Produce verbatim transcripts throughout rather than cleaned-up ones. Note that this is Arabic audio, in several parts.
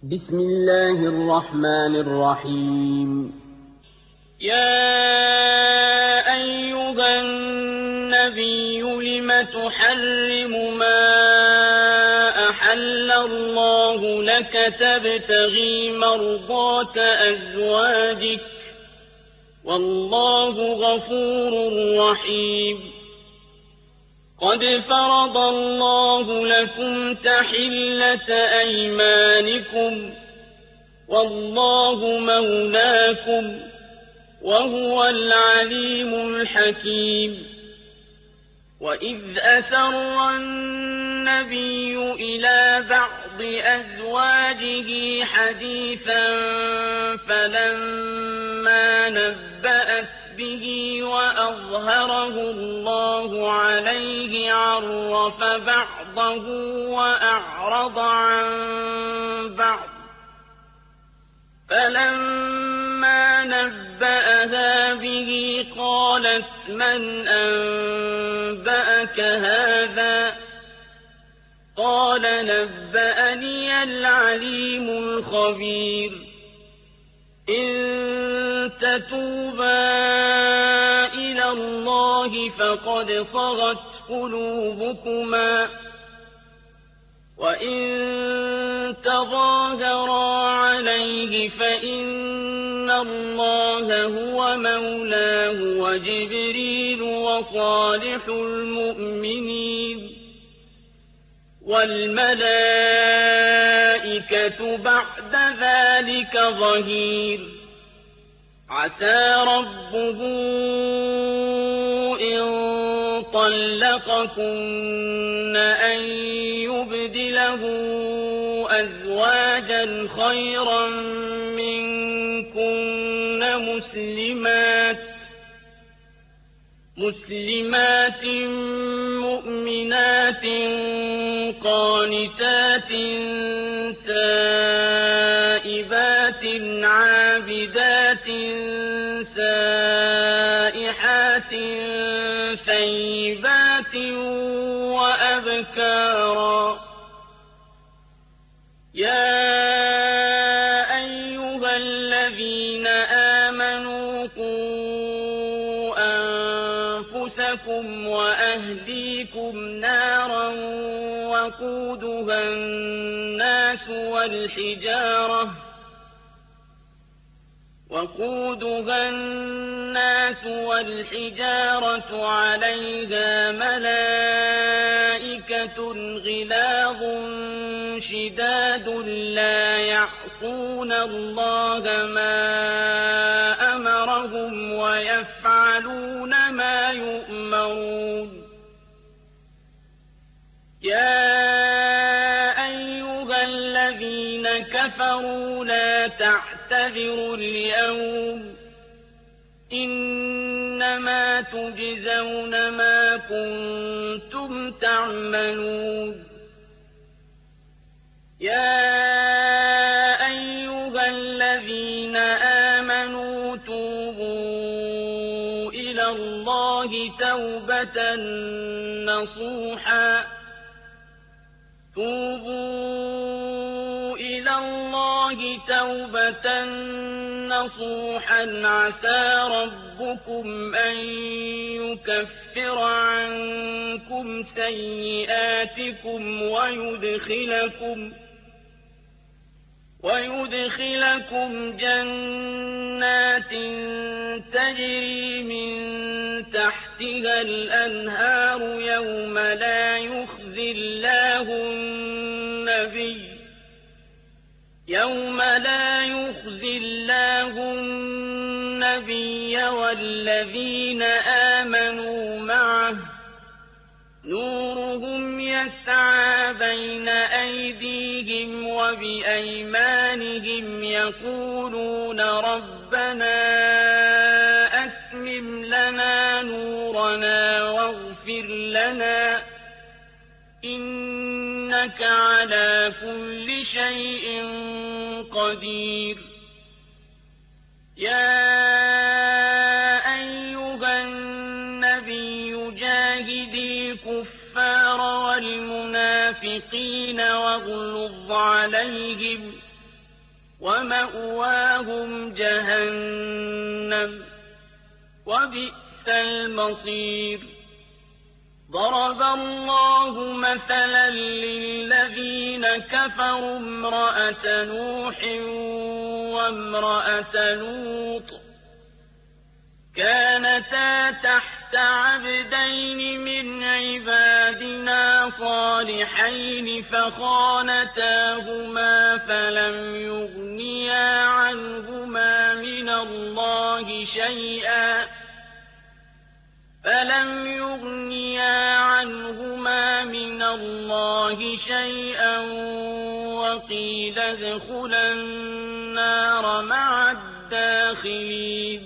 بسم الله الرحمن الرحيم. يا أيها النبي لم تحرم ما أحل الله لك تبتغي مرضات أزواجك والله غفور رحيم. قد فرض الله لكم تحلة أيمانكم والله مولاكم وهو العليم الحكيم. وإذ أسر النبي إلى بعض أزواجه حديثا فلما نبأت به وأظهره الله عليه عرف بعضه وأعرض عن بعض فلما نبأها به قالت من أنبأك هذا قال نبأني العليم الخبير. إن تتوبا إلى الله فقد صغت قلوبكما وإن تظاهرا عليه فإن الله هو مولاه وجبريل وصالح المؤمنين والملائكة بعد ذلك ظهير. عسى ربه إن طلقكن أن يبدله أزواجا خيرا منكن مسلمات مسلمات مؤمنات قانتات تائبات عابدات سائحات ثيبات وأبكارا. يا أيها الذين آمنوا قوا أنفسكم وأهليكم نارا وقودها الناس والحجارة وقودها الناس والحجارة عليها ملائكة غلاظ شداد لا يعصون الله ما أمرهم ويفعلون ما يؤمرون. يا أيها الذين كفروا لا تعتذروا اليوم إنما تجزون ما كنتم تعملون. يا أيها الذين آمنوا توبوا إلى الله توبة نصوحا توبوا إلى الله توبة نصوحا عسى ربكم أن يكفر عنكم سيئاتكم ويدخلكم ويدخلكم جنات تجري من تحتها الأنهار يوم لا يخزي الله النبي يوم لا يخزي الله النبي والذين آمنوا معه نورهم يسعى بين أيديهم وبأيمانهم يقولون ربنا أتمم لنا نورنا واغفر لنا إنك على كل شيء قدير. يا أيها النبي جاهد الكفار والمنافقين واغلظ عليهم ومأواهم جهنم وبئس المصير ضرب الله مثلا للذين كفروا امرأة نوح وامرأة لوط كانتا تحت عبدين من عبادنا صالحين فخانتاهما فلم يغنيا عنهما من الله شيئا فلم يغنيا عنهما من الله شيئا وقيل ادخلا النار مع الداخلين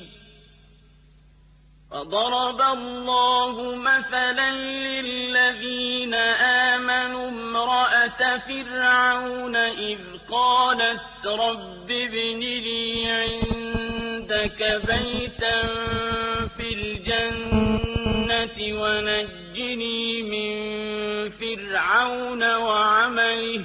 فضرب الله مثلا للذين آمنوا امرأة فرعون إذ قالت رب ابن لي عندك بيتا في الجنة ونجني من فرعون وعمله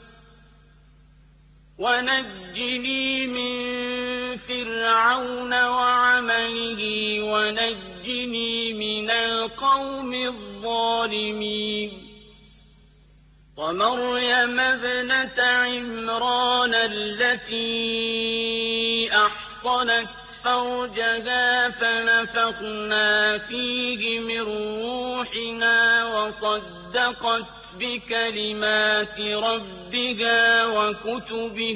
ونجني من فرعون وعمله ونجني من القوم الظالمين ومريم ابنة عمران التي أحصنت فرجها فنفخنا فيه من روحنا وصدقت بكلمات ربها وكتبه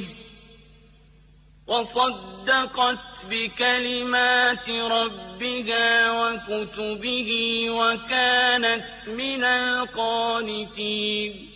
وصدقت بكلمات ربها وكتبه وكانت من القانتين